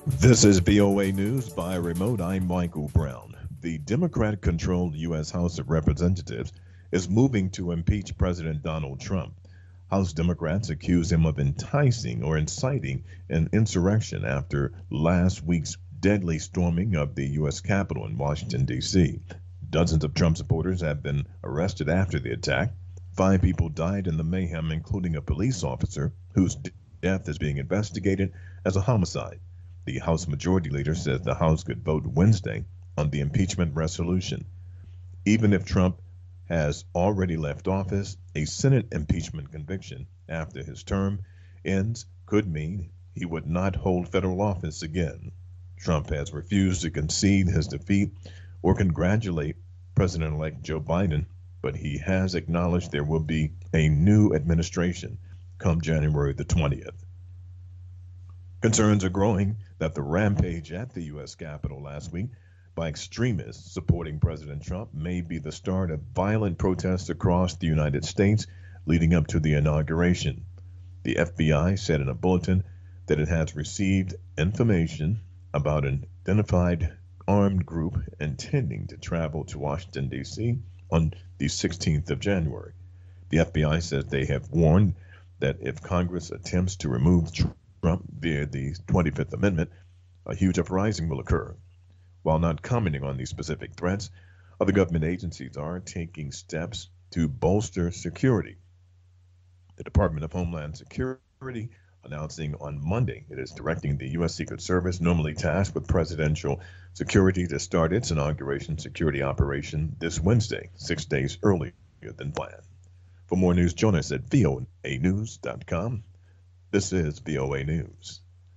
This is VOA News by remote. I'm Michael Brown. The Democrat controlled U.S. House of Representatives is moving to impeach President Donald Trump. House Democrats accuse him of enticing or inciting an insurrection after last week's deadly storming of the U.S. Capitol in Washington, D.C. Dozens of Trump supporters have been arrested after the attack. 5 people died in the mayhem, including a police officer whose death is being investigated as a homicide. The House Majority Leader says the House could vote Wednesday on the impeachment resolution. Even if Trump has already left office, a Senate impeachment conviction after his term ends could mean he would not hold federal office again. Trump has refused to concede his defeat or congratulate President elect Joe Biden, but he has acknowledged there will be a new administration come January the 20th. Concerns are growing that the rampage at the U.S. Capitol last week by extremists supporting President Trump may be the start of violent protests across the United States leading up to the inauguration. The FBI said in a bulletin that it has received information about an identified armed group intending to travel to Washington, D.C. on the 16th of January. The FBI says they have warned that if Congress attempts to remove Trump via the 25th Amendment, a huge uprising will occur. While not commenting on these specific threats, other government agencies are taking steps to bolster security. The Department of Homeland Security announcing on Monday it is directing the U.S. Secret Service, normally tasked with presidential security, to start its inauguration security operation this Wednesday, 6 days earlier than planned. For more news, join us at voanews.com. This is VOA News.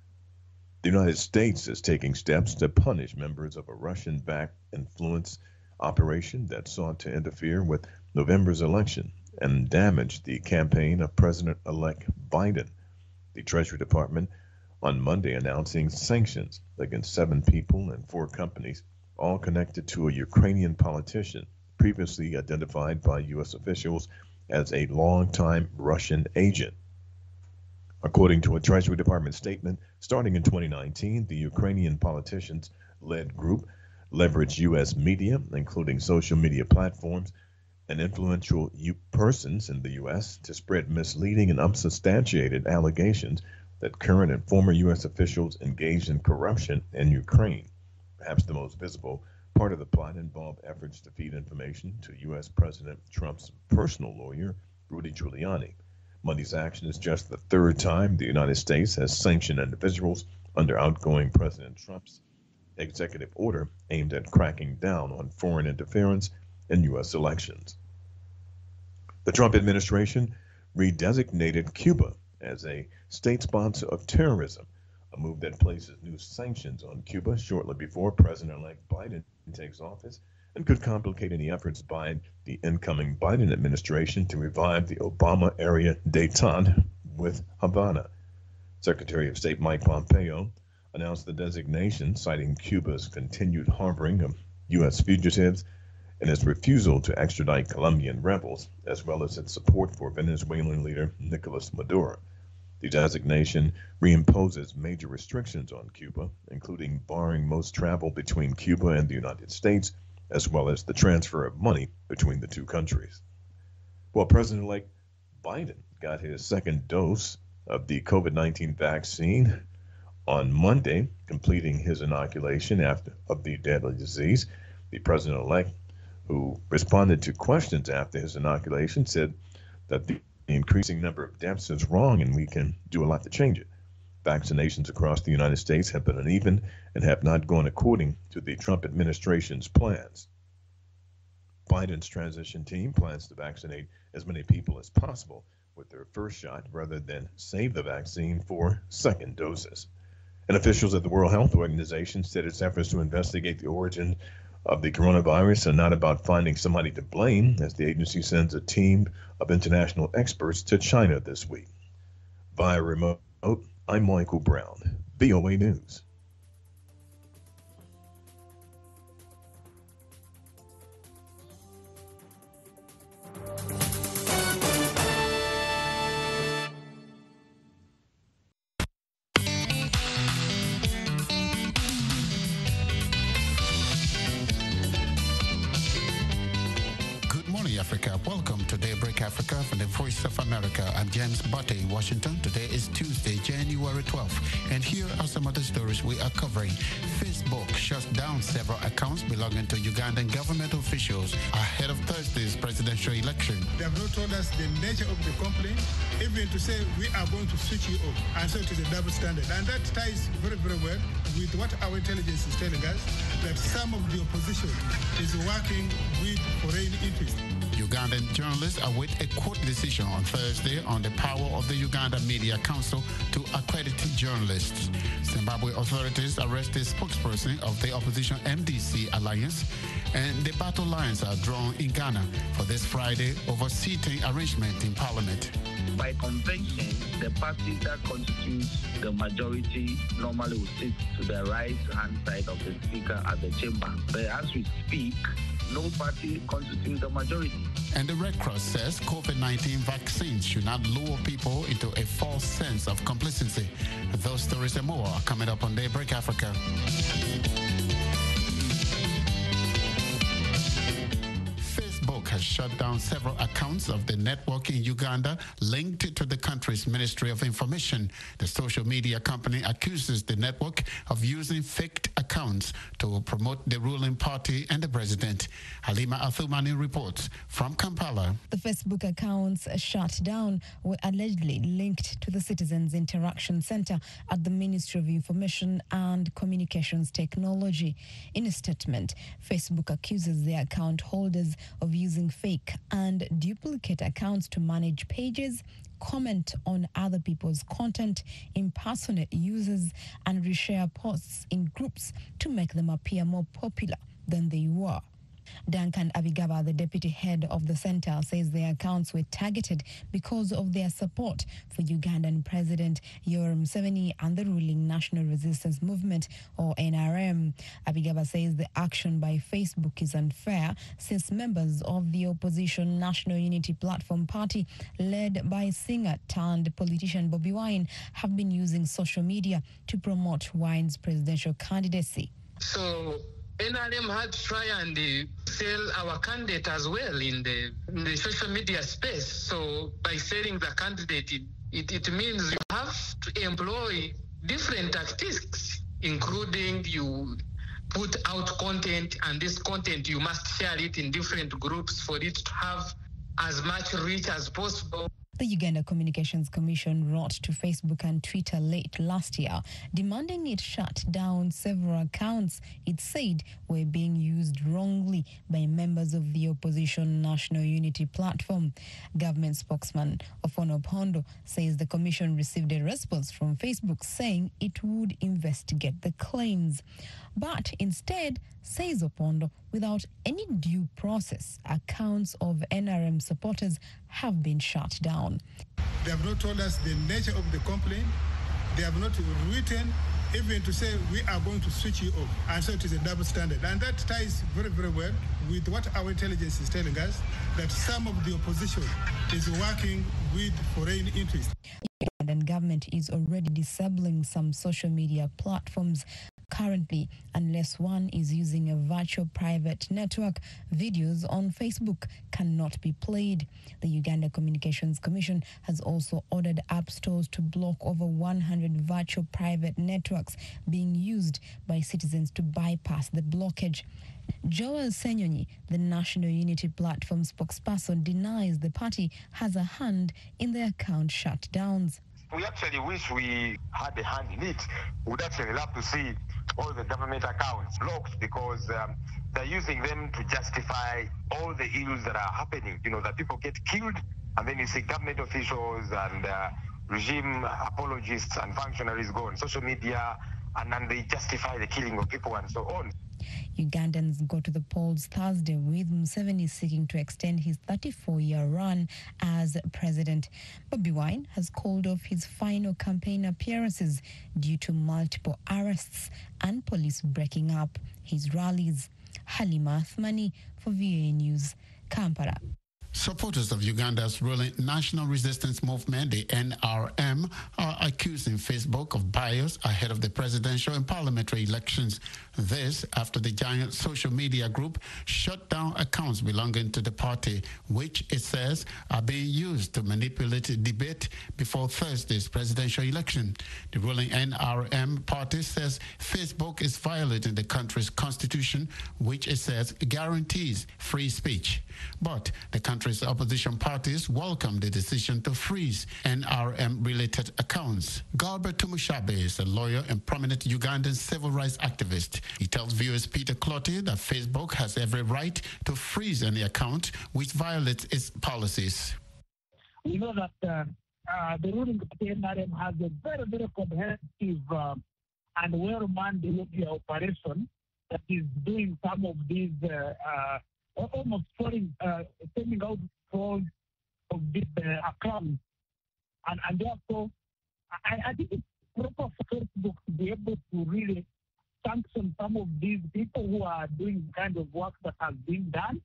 The United States is taking steps to punish members of a Russian-backed influence operation that sought to interfere with November's election and damage the campaign of President-elect Biden. The Treasury Department on Monday announcing sanctions against 7 people and 4 companies, all connected to a Ukrainian politician previously identified by U.S. officials as a longtime Russian agent. According to a Treasury Department statement, starting in 2019, the Ukrainian politicians led group leveraged U.S. media, including social media platforms and influential persons in the U.S., to spread misleading and unsubstantiated allegations that current and former U.S. officials engaged in corruption in Ukraine. Perhaps the most visible part of the plot involved efforts to feed information to U.S. President Trump's personal lawyer, Rudy Giuliani. Monday's action is just the third time the United States has sanctioned individuals under outgoing President Trump's executive order aimed at cracking down on foreign interference in U.S. elections. The Trump administration redesignated Cuba as a state sponsor of terrorism, a move that places new sanctions on Cuba shortly before President elect Biden takes office and could complicate any efforts by the incoming Biden administration to revive the Obama era detente with Havana. Secretary of State Mike Pompeo announced the designation, citing Cuba's continued harboring of U.S. fugitives and its refusal to extradite Colombian rebels, as well as its support for Venezuelan leader Nicolas Maduro. The designation reimposes major restrictions on Cuba, including barring most travel between Cuba and the United States, as well as the transfer of money between the 2 countries. Well, President-elect Biden got his second dose of the COVID-19 vaccine on Monday, completing his inoculation of the deadly disease. The president-elect, who responded to questions after his inoculation, said that the increasing number of deaths is wrong and we can do a lot to change it. Vaccinations across the United States have been uneven and have not gone according to the Trump administration's plans. Biden's transition team plans to vaccinate as many people as possible with their first shot rather than save the vaccine for second doses. And officials at the World Health Organization said its efforts to investigate the origin of the coronavirus are not about finding somebody to blame, as the agency sends a team of international experts to China this week. Via remote, I'm Michael Brown, VOA News. to Daybreak Africa from the Voice of America. I'm James Butte in Washington. Today is Tuesday, January 12th. And here are some of the stories we are covering. Facebook shuts down several accounts belonging to Ugandan government officials ahead of Thursday's presidential election. They have not told us the nature of the complaint, even to say we are going to switch you off. And so it is a double standard. And that ties very, very well with what our intelligence is telling us, that some of the opposition is working with foreign interests. Ugandan journalists await a court decision on Thursday on the power of the Uganda Media Council to accredit journalists. Zimbabwe authorities arrested spokesperson of the opposition MDC alliance, and the battle lines are drawn in Ghana for this Friday over seating arrangement in Parliament. By convention, the party that constitutes the majority normally will sit to the right-hand side of the speaker at the chamber. But as we speak, no party constitutes the majority. And the Red Cross says COVID-19 vaccines should not lure people into a false sense of complacency. Those stories and more are coming up on Daybreak Africa. Facebook has shut down several accounts of the network in Uganda linked to the country's Ministry of Information. The social media company accuses the network of using fake accounts to promote the ruling party and the president. Halima Athumani reports from Kampala. The Facebook accounts shut down were allegedly linked to the Citizens Interaction Center at the Ministry of Information and Communications Technology. In a statement, Facebook accuses the account holders of using fake and duplicate accounts to manage pages, comment on other people's content, impersonate users, and reshare posts in groups to make them appear more popular than they were. Duncan Abigaba, the deputy head of the center, says their accounts were targeted because of their support for Ugandan President Yoweri Museveni and the ruling National Resistance Movement, or NRM. Abigaba says the action by Facebook is unfair since members of the opposition National Unity Platform Party, led by singer turned politician Bobi Wine, have been using social media to promote Wine's presidential candidacy. So NRM had to try and sell our candidate as well in the social media space. So by selling the candidate, it means you have to employ different tactics, including you put out content, and this content you must share it in different groups for it to have as much reach as possible. The Uganda Communications Commission wrote to Facebook and Twitter late last year, demanding it shut down several accounts it said were being used wrongly by members of the opposition National Unity Platform. Government spokesman Ofono Opondo says the commission received a response from Facebook saying it would investigate the claims. But instead, says Opondo, without any due process, accounts of NRM supporters have been shut down. They have not told us the nature of the complaint. They have not written even to say we are going to switch you off. And so it is a double standard. And that ties very, very well with what our intelligence is telling us, that some of the opposition is working with foreign interests. The Ugandan government is already disabling some social media platforms. Currently, unless one is using a virtual private network, videos on Facebook cannot be played. The Uganda Communications Commission has also ordered app stores to block over 100 virtual private networks being used by citizens to bypass the blockage. Joel Senyonyi, the National Unity Platform spokesperson, denies the party has a hand in the account shutdowns. We actually wish we had a hand in it. We would actually love to see all the government accounts blocked, because they're using them to justify all the ills that are happening. You know, that people get killed, and then you see government officials and regime apologists and functionaries go on social media, and then they justify the killing of people and so on. Ugandans go to the polls Thursday, with Museveni seeking to extend his 34-year run as president. Bobi Wine has called off his final campaign appearances due to multiple arrests and police breaking up his rallies. Halima Athumani for VOA News, Kampala. Supporters of Uganda's ruling National Resistance Movement, the NRM, are accusing Facebook of bias ahead of the presidential and parliamentary elections. This after the giant social media group shut down accounts belonging to the party, which it says are being used to manipulate the debate before Thursday's presidential election. The ruling NRM party says Facebook is violating the country's constitution, which it says guarantees free speech. But the country's opposition parties welcome the decision to freeze NRM-related accounts. Galbert Tumushabe is a lawyer and prominent Ugandan civil rights activist. He tells viewers Peter Clotty that Facebook has every right to freeze any account which violates its policies. We know that the ruling NRM has a very, very comprehensive and well-manned media operation that is doing some of these almost sending out fraud of these accounts. And therefore, I think it's proper for Facebook to be able to really sanction some of these people who are doing the kind of work that has been done.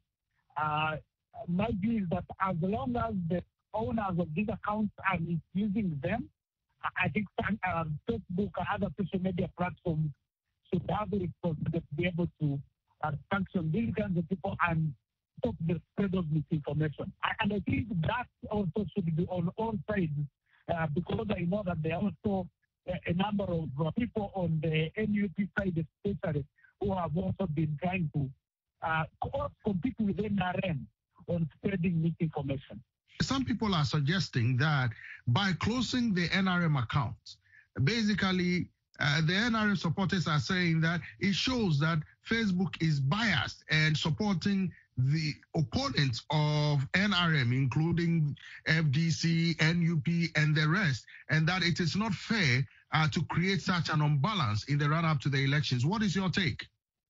My view is that as long as the owners of these accounts are misusing them, I think Facebook and other social media platforms should have the responsibility to be able to sanction these kinds of people and stop the spread of misinformation. And I think that also should be on all sides because I know that there are also a number of people on the NUP side especially who have also been trying to compete with NRM on spreading misinformation. Some people are suggesting that by closing the NRM accounts, basically the NRM supporters are saying that it shows that Facebook is biased and supporting the opponents of NRM, including FDC, NUP, and the rest, and that it is not fair to create such an imbalance in the run-up to the elections. What is your take?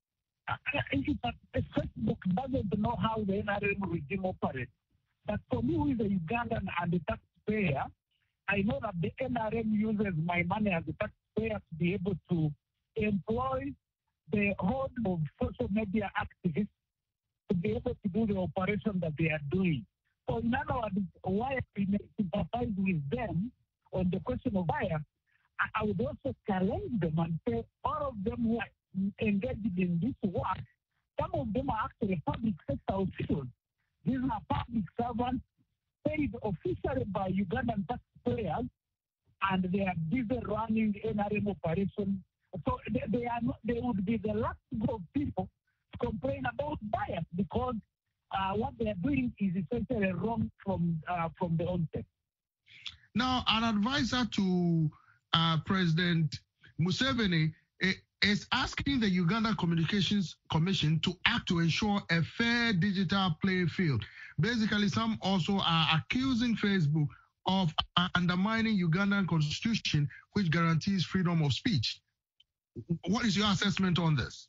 Facebook doesn't know how the NRM regime operates. But for me, who is a Ugandan and a taxpayer, I know that the NRM uses my money as a taxpayer to be able to employ the whole of social media activists to be able to do the operation that they are doing. So in other words, why I may sympathize with them on the question of bias, I would also challenge them and say all of them who are engaged in this work, some of them are actually public sector officials. These are public servants paid officially by Ugandan taxpayers, and they are busy running NRM operations. So they would be the last group of people to complain about bias because what they are doing is essentially wrong from the onset. Now, an advisor to President Museveni is asking the Uganda Communications Commission to act to ensure a fair digital playing field. Basically, some also are accusing Facebook of undermining Ugandan constitution, which guarantees freedom of speech. What is your assessment on this?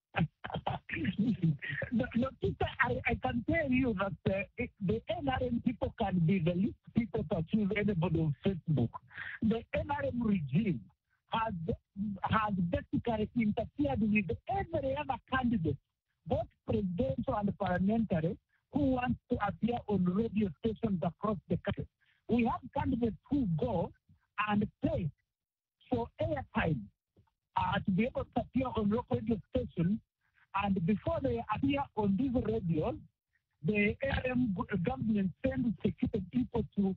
Peter, I can tell you that the NRM people can be the least people to accuse anybody on Facebook. The NRM regime has basically interfered with every other candidate, both presidential and parliamentary, who wants to appear on radio stations across the country. We have candidates who go and pay for airtime to be able to appear on local radio stations, and before they appear on these radios, the NRM government sends security people to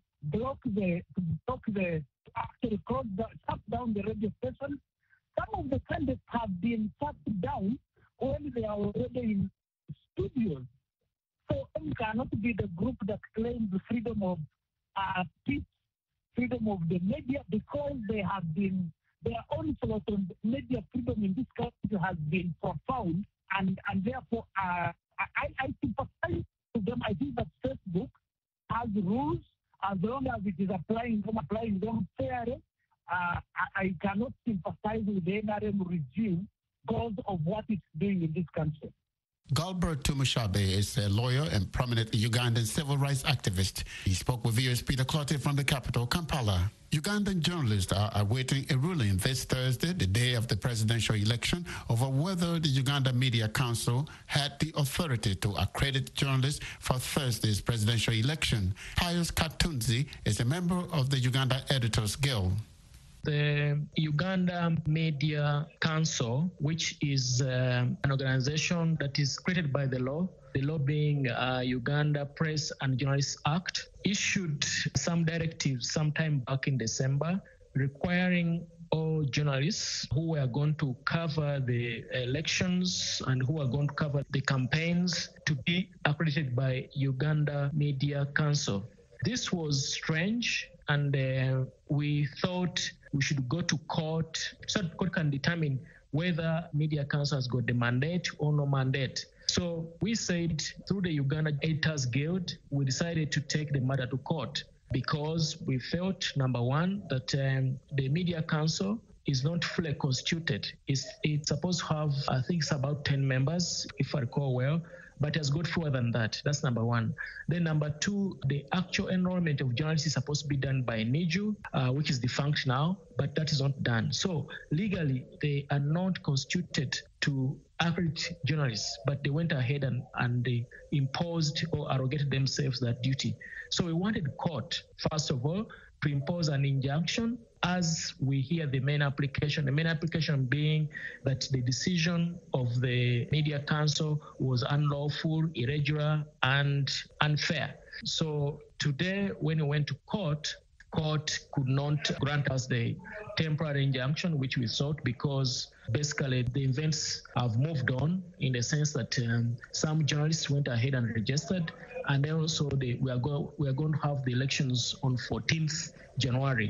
actually shut down the radio station. Some of the candidates have been shut down when they are already in studios. So we cannot be the group that claims the freedom of speech, freedom of the media, because their onslaught on media freedom in this country has been profound, and therefore I sympathize with them. I think that Facebook has rules. As long as it is applying them fairly, I cannot sympathize with the NRM regime because of what it's doing in this country. Galbert Tumushabe is a lawyer and prominent Ugandan civil rights activist. He spoke with VOA's Peter Clottey from the capital, Kampala. Ugandan journalists are awaiting a ruling this Thursday, the day of the presidential election, over whether the Uganda Media Council had the authority to accredit journalists for Thursday's presidential election. Pius Katunzi is a member of the Uganda Editors Guild. The Uganda Media Council, which is an organization that is created by the law being Uganda Press and Journalists Act, issued some directives sometime back in December requiring all journalists who were going to cover the elections and who are going to cover the campaigns to be accredited by Uganda Media Council. This was strange, and we thought we should go to court so that court can determine whether Media Council has got the mandate or no mandate. So we said through the Uganda Editors Guild, we decided to take the matter to court because we felt, number one, that the Media Council is not fully constituted. It's supposed to have, I think it's about 10 members, if I recall well, but it has got fewer than that. That's number one. Then number two, the actual enrollment of journalists is supposed to be done by NIJU, which is defunct now, but that is not done. So legally, they are not constituted to accredit journalists, but they went ahead and they imposed or arrogated themselves that duty. So we wanted the court, first of all, to impose an injunction as we hear the main application being that the decision of the Media Council was unlawful, irregular, and unfair. So today, when we went to court could not grant us the temporary injunction which we sought because basically the events have moved on in the sense that some journalists went ahead and registered, and then also we are going to have the elections on 14th January.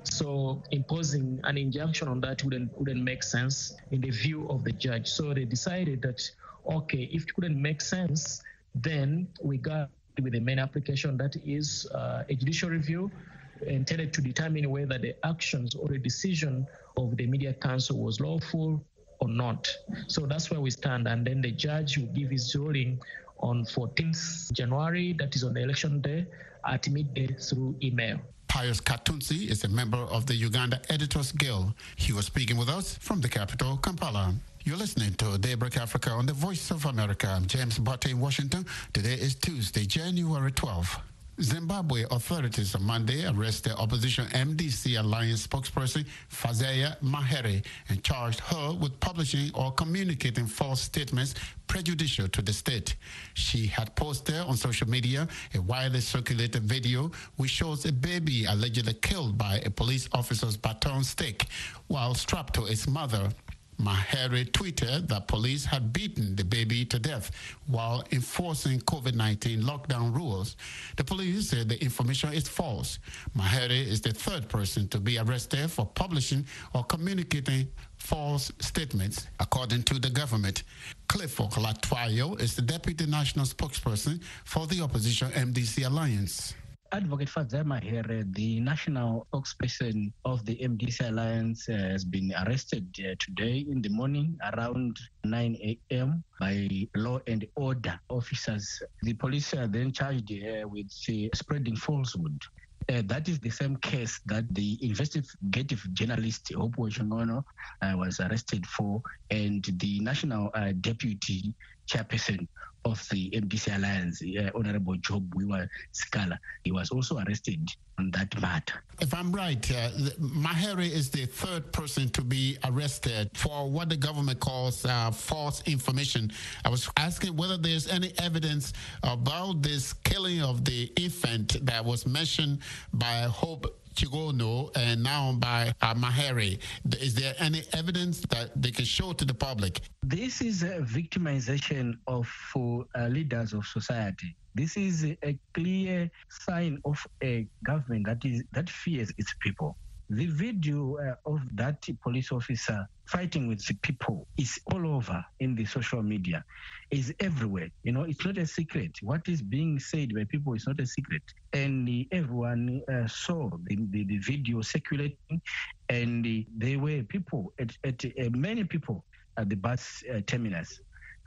So imposing an injunction on that wouldn't make sense in the view of the judge. So they decided that, okay, if it couldn't make sense, then we got with the main application that is a judicial review intended to determine whether the actions or the decision of the Media Council was lawful or not. So that's where we stand. And then the judge will give his ruling on 14th January, that is on the election day, at midday through email. Pius Katunzi is a member of the Uganda Editors Guild. He was speaking with us from the capital, Kampala. You're listening to Daybreak Africa on the Voice of America. I'm James Butte in Washington. Today is Tuesday, January 12th. Zimbabwe authorities on Monday arrested opposition MDC Alliance spokesperson Fazia Mahere and charged her with publishing or communicating false statements prejudicial to the state. She had posted on social media a widely circulated video which shows a baby allegedly killed by a police officer's baton stick while strapped to its mother. Mahere tweeted that police had beaten the baby to death while enforcing COVID-19 lockdown rules. The police said the information is false. Mahere is the third person to be arrested for publishing or communicating false statements, according to the government. Clifford Latwayo is the deputy national spokesperson for the opposition MDC Alliance. Advocate Fazia Mahere, the national spokesperson of the MDC Alliance, has been arrested today in the morning around 9 a.m. by law and order officers. The police are then charged with spreading falsehood. That is the same case that the investigative journalist Hope Wachongono was arrested for, and the national deputy chairperson of the MDC Alliance, Honorable Job Wiwa Scala, he was also arrested on that matter. If I'm right, Mahere is the third person to be arrested for what the government calls false information. I was asking whether there's any evidence about this killing of the infant that was mentioned by Hope Chigono and now by Mahere. Is there any evidence that they can show to the public? This is a victimization of leaders of society. This is a clear sign of a government that fears its people. The video of that police officer fighting with the people is all over in the social media, is everywhere. You know, it's not a secret. What is being said by people is not a secret. And everyone saw the video circulating, and there were people, many people at the bus terminus.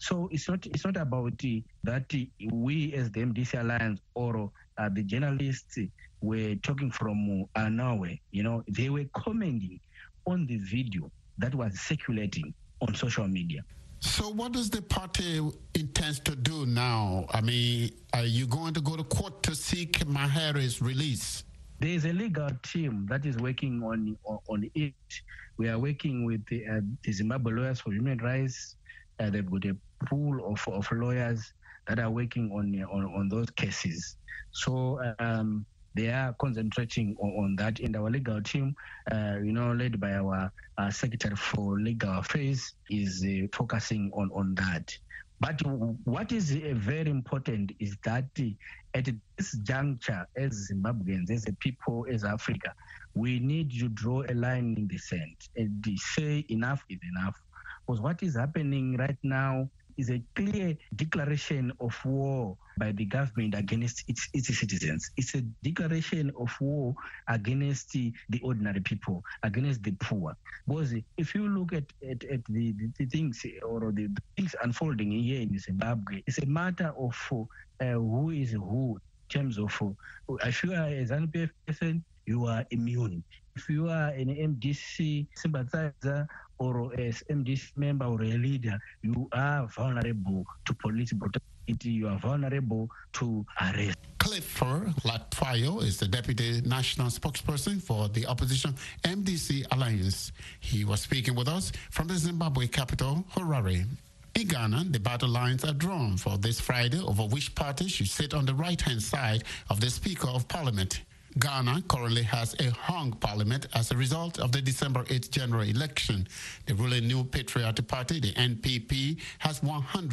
So it's not about that we as the MDC Alliance or the journalists were talking from nowhere. They were commenting on the video that was circulating on social media. So what does the party intend to do now? I mean, are you going to go to court to seek Mahere's release? There is a legal team that is working on it. We are working with the Zimbabwe Lawyers for Human Rights. They've got a pool of lawyers that are working on those cases. So they are concentrating on that. And our legal team, led by our Secretary for Legal Affairs, is focusing on that. But what is very important is that at this juncture, as Zimbabweans, as a people, as Africa, we need to draw a line in the sand and say enough is enough. Because what is happening right now is a clear declaration of war by the government against its citizens. It's a declaration of war against the ordinary people, against the poor. Because if you look at the things or the things unfolding here in Zimbabwe, it's a matter of who is who in terms of if you are a ZANU-PF person, you are immune. If you are an MDC sympathizer or as MDC member or a leader, you are vulnerable to police brutality, you are vulnerable to arrest. Clifford Latfayo is the Deputy National Spokesperson for the opposition MDC Alliance. He was speaking with us from the Zimbabwe capital, Harare. In Ghana, the battle lines are drawn for this Friday over which party should sit on the right-hand side of the Speaker of Parliament. Ghana currently has a hung parliament as a result of the December 8th general election. The ruling New Patriotic Party, the NPP, has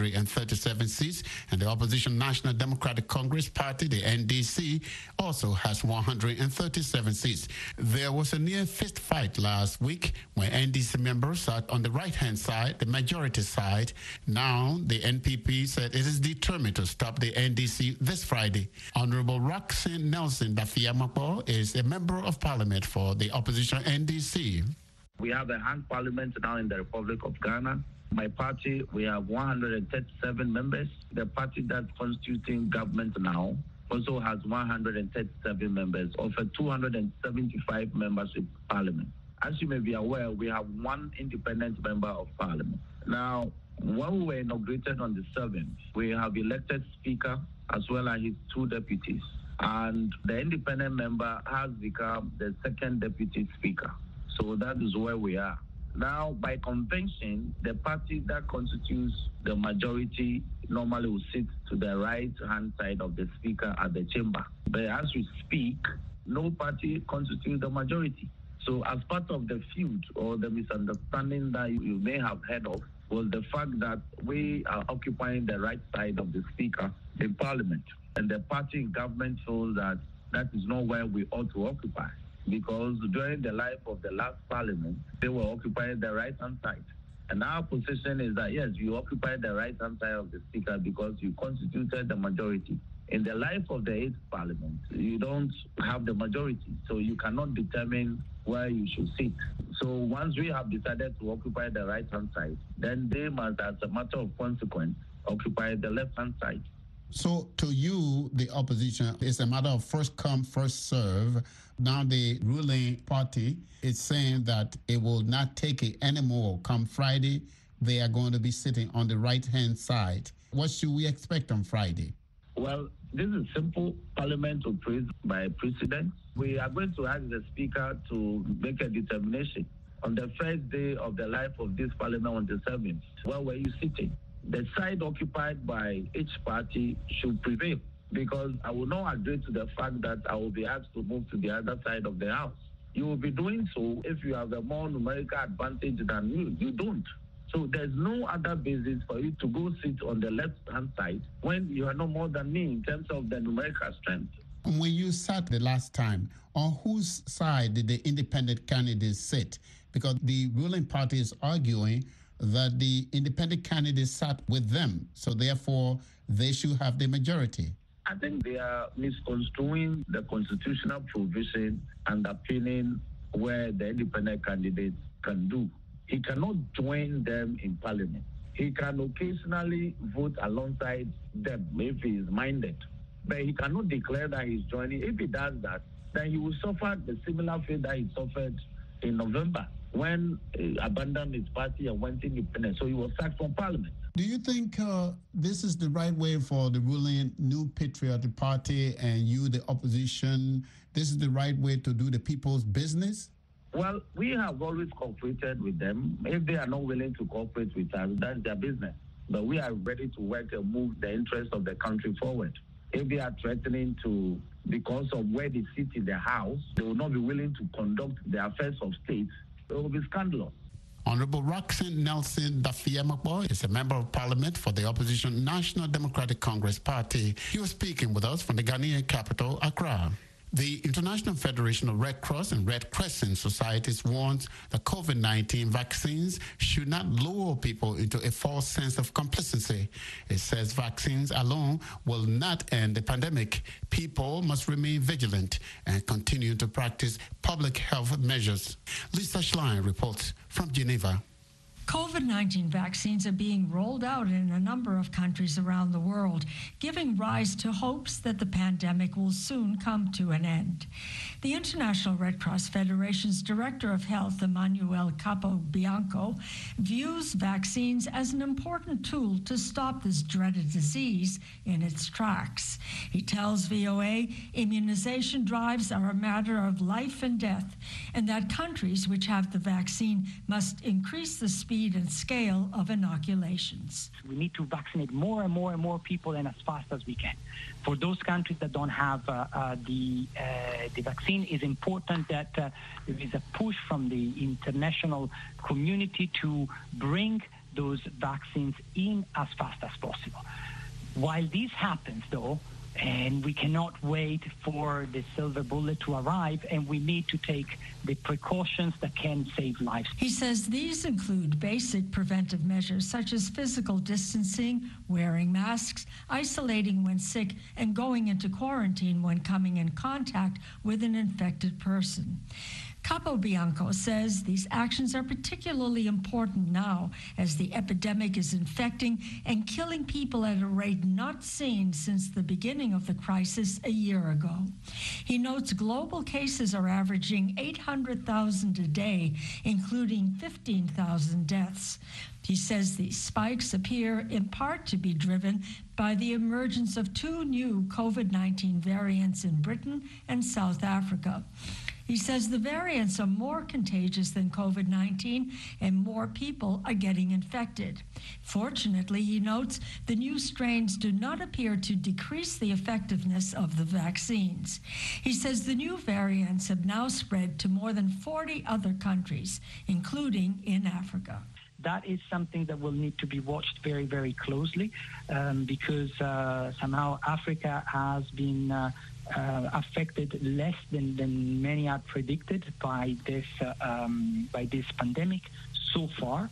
137 seats, and the opposition National Democratic Congress Party, the NDC, also has 137 seats. There was a near fist fight last week when NDC members sat on the right-hand side, the majority side. Now, the NPP said it is determined to stop the NDC this Friday. Honorable Roxanne Nelson Dafiama is a member of parliament for the opposition NDC. We have a hung parliament now in the Republic of Ghana. My party, we have 137 members. The party that's constituting government now also has 137 members of a 275 membership parliament. As you may be aware, we have one independent member of parliament. Now, when we were inaugurated on the 7th, we have elected speaker as well as his two deputies. And the independent member has become the second deputy speaker. So that is where we are. Now, by convention, the party that constitutes the majority normally will sit to the right-hand side of the speaker at the chamber. But as we speak, no party constitutes the majority. So as part of the feud or the misunderstanding that you may have heard of was the fact that we are occupying the right side of the speaker in parliament. And the party in government feels that that is not where we ought to occupy. Because during the life of the last parliament, they were occupying the right-hand side. And our position is that, yes, you occupy the right-hand side of the speaker because you constituted the majority. In the life of the 8th parliament, you don't have the majority, so you cannot determine where you should sit. So once we have decided to occupy the right-hand side, then they must, as a matter of consequence, occupy the left-hand side. So to you, the opposition, it's a matter of first come, first serve. Now the ruling party is saying that it will not take it anymore. Come Friday, they are going to be sitting on the right-hand side. What should we expect on Friday? Well, this is simple. Parliament operates by precedent. We are going to ask the Speaker to make a determination. On the first day of the life of this Parliament on the 7th, where were you sitting? The side occupied by each party should prevail, because I will not agree to the fact that I will be asked to move to the other side of the house. You will be doing so if you have a more numerical advantage than me. You don't. So there's no other basis for you to go sit on the left-hand side when you are no more than me in terms of the numerical strength. When you sat the last time, on whose side did the independent candidates sit? Because the ruling party is arguing that the independent candidates sat with them, so therefore they should have the majority. I think they are misconstruing the constitutional provision and underpinning where the independent candidates can do. He cannot join them in parliament. He can occasionally vote alongside them if he is minded. But he cannot declare that he's joining. If he does that, then he will suffer the similar fate that he suffered in November when he abandoned his party and went independent. So he was sacked from parliament. Do you think this is the right way for the ruling New Patriotic Party and you, the opposition? This is the right way to do the people's business? Well, we have always cooperated with them. If they are not willing to cooperate with us, that's their business. But we are ready to work and move the interests of the country forward. If they are threatening to, because of where they sit in the House, they will not be willing to conduct the affairs of state, it will be scandalous. Honorable Roxanne Nelson Dafiamabo is a member of parliament for the opposition National Democratic Congress Party. He was speaking with us from the Ghanaian capital, Accra. The International Federation of Red Cross and Red Crescent Societies warns that COVID-19 vaccines should not lure people into a false sense of complacency. It says vaccines alone will not end the pandemic. People must remain vigilant and continue to practice public health measures. Lisa Schlein reports from Geneva. COVID-19 vaccines are being rolled out in a number of countries around the world, giving rise to hopes that the pandemic will soon come to an end. The International Red Cross Federation's Director of Health, Emmanuel Capobianco, views vaccines as an important tool to stop this dreaded disease in its tracks. He tells VOA immunization drives are a matter of life and death, and that countries which have the vaccine must increase the speed and scale of inoculations. We need to vaccinate more and more and more people and as fast as we can. For those countries that don't have the vaccine, it's important that there is a push from the international community to bring those vaccines in as fast as possible. While this happens, though, and we cannot wait for the silver bullet to arrive, and we need to take the precautions that can save lives. He says these include basic preventive measures such as physical distancing, wearing masks, isolating when sick, and going into quarantine when coming in contact with an infected person. Capobianco says these actions are particularly important now as the epidemic is infecting and killing people at a rate not seen since the beginning of the crisis a year ago. He notes global cases are averaging 800,000 a day, including 15,000 deaths. He says these spikes appear in part to be driven by the emergence of two new COVID-19 variants in Britain and South Africa. He says the variants are more contagious than COVID-19 and more people are getting infected. Fortunately, he notes the new strains do not appear to decrease the effectiveness of the vaccines. He says the new variants have now spread to more than 40 other countries, including in Africa. That is something that will need to be watched very, very closely because somehow Africa has been affected less than many had predicted by this pandemic so far,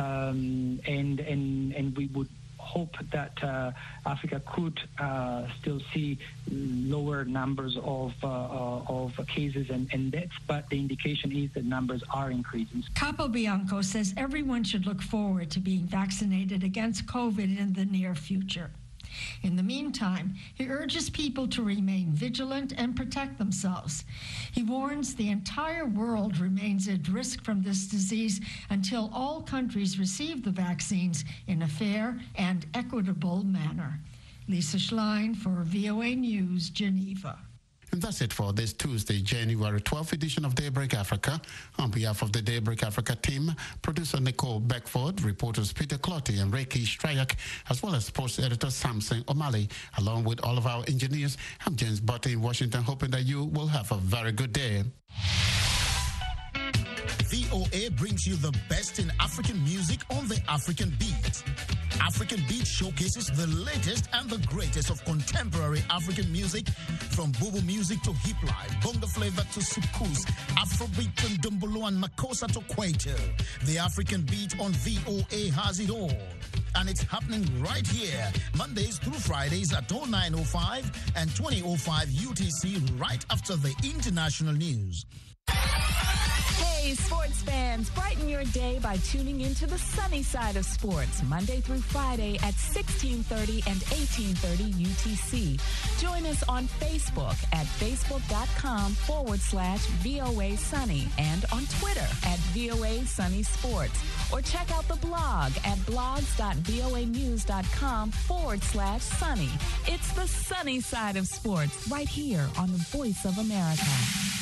and we would hope that Africa could still see lower numbers of cases and deaths, but the indication is that numbers are increasing. Capobianco says everyone should look forward to being vaccinated against COVID in the near future. In the meantime, he urges people to remain vigilant and protect themselves. He warns the entire world remains at risk from this disease until all countries receive the vaccines in a fair and equitable manner. Lisa Schlein for VOA News, Geneva. And that's it for this Tuesday, January 12th edition of Daybreak Africa. On behalf of the Daybreak Africa team, producer Nicole Beckford, reporters Peter Clotty and Reiki Strayak, as well as sports editor Samson O'Malley, along with all of our engineers, I'm James Botte in Washington, hoping that you will have a very good day. VOA brings you the best in African music on the African Beat. African Beat showcases the latest and the greatest of contemporary African music, from Bubu music to hip life, bongo flavor to soukous, Afrobeat to Dumbolo and Makossa to Kwaito. The African Beat on VOA has it all. And it's happening right here, Mondays through Fridays at 09:05 and 20:05 UTC, right after the international news. Hey, Hey, sports fans, brighten your day by tuning into the sunny side of sports, Monday through Friday at 16:30 and 18:30 UTC. Join us on Facebook at facebook.com/VOA Sunny and on Twitter at VOA Sunny Sports. Or check out the blog at blogs.voanews.com/sunny. It's the sunny side of sports right here on the Voice of America.